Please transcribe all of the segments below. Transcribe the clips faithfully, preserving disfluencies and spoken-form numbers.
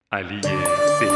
علی سید.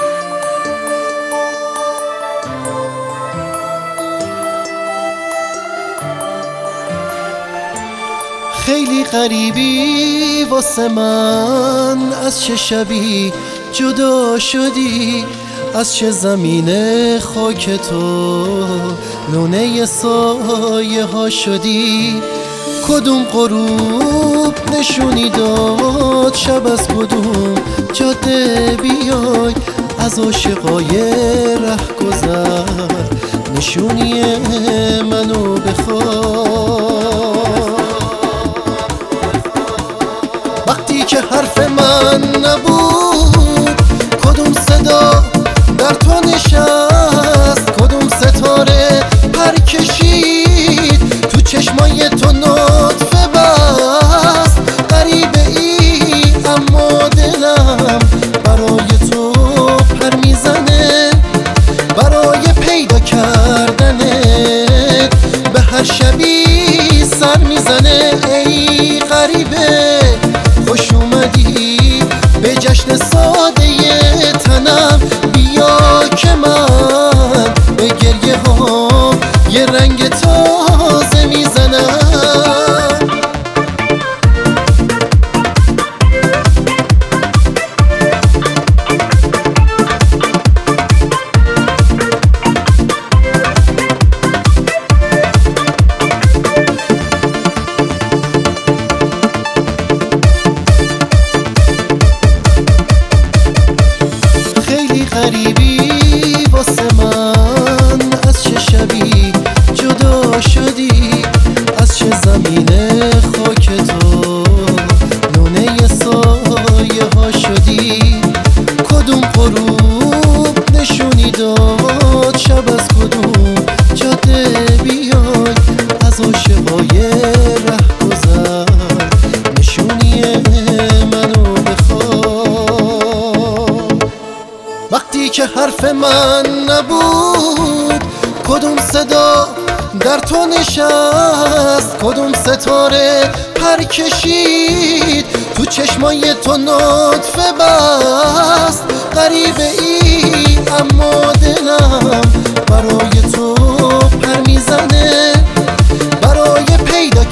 خیلی غریبی واسه من، از چه شبی جدا شدی، از چه زمین خاک تو لونه سایه ها شدی. کدوم غروب نشونی داد شب، از کدوم جاده بیای، از عاشقای ره گذر نشونی منو بخواد. وقتی که حرف من نبود، کدوم صدا در تو نشست، کدوم ستاره پر کشید تو چشمای تو نطفه بست. غریبه ای اما دلم برای تو پر میزنه، برای پیدا کردنت به هر شبی سر میزنه. ای غریبه خوش اومدی به جشن ساده تنم، بیا که من به گریه ها یه رنگ تازه میزنم. غریبی واسه من، از چه شبی جدا شدی، از چه زمین خاک تو لونه سایه ها شدی. کدوم غروب نشونی داد شب، از کدوم جاده بیای، از عاشقای ره گذر نشونی منو بخواد. وقتی که حرف من نبود، کدوم صدا در تو نشست، کدوم ستاره پر کشید تو چشمای تو نطفه بست. غریبه ای اما دلم برای تو پر میزنه، برای پیدا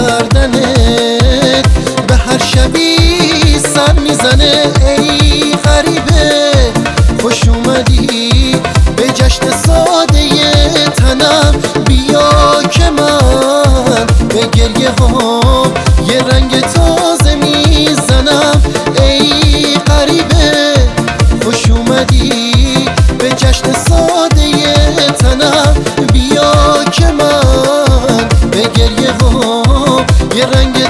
کردنت به هر شبی سر میزنه. ای غریبه خوش اومدی به جشن ساده تنم، بیا که من به گریه ها یه رنگ تازه میزنم. ای غریبه خوش اومدی به جشن ساده تنم، بیا که من به گریه ها یه رنگ